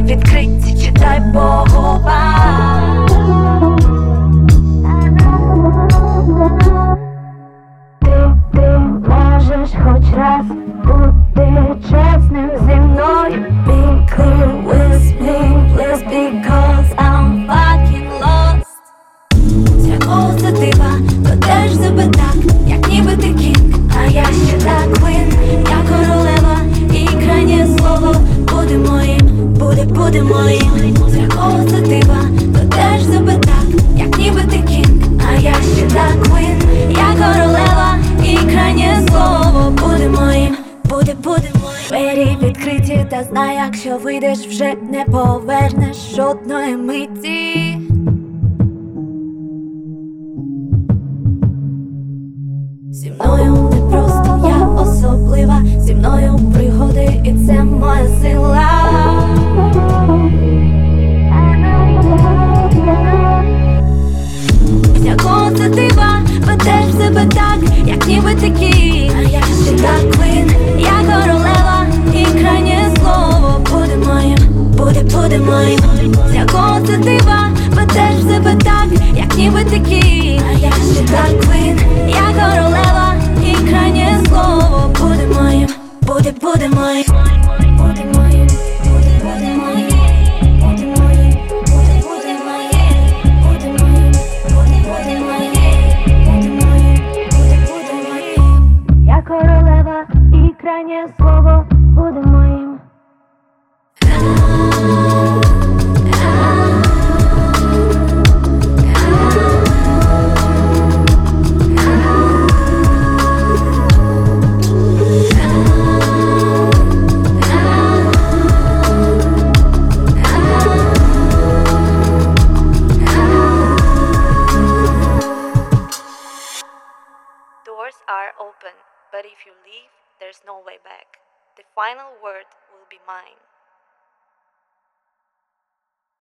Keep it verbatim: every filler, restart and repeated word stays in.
відкриті, читай по губам. Ти, ти можеш хоч раз бути чесним зі мною. Be clear with me, please, because I'm fucking lost. З якого це дива, то теж себе так, як ніби ти кінг, а я ще та квін. Я королева, і крайнє слово буде моїм, буде, буде моїм. З якого це дива, то теж себе так, як ніби ти кінг, а я ще та квін. Я королева, і крайнє слово буде моїм, буде, буде моїм. Двері відкриті, та знай, якщо вийдеш, вже не повернеш жодної миті. Зі мною не просто, я особлива, зі мною пригоди, і це моя сила. З якого це дива, ведеш себе так, як ніби ти кінг, а я ще та квін. Я королева, і крайнє слово буде моїм, буде, буде моїм. З якого це дива, ведеш себе так, як ніби ти кінг, а я ще та квін. Я королева, і крайнє слово буде моїм, буде, буде моїм. Буде моїм, буде, буде моїм. Буде моїм, буде, буде моїм. Буде моїм, буде, буде моїм. Буде моїм, буде, буде моїм. Я королева, і крайнє слово буде моїм. Doors are open, but if you leave, there's no way back. The final word will be mine.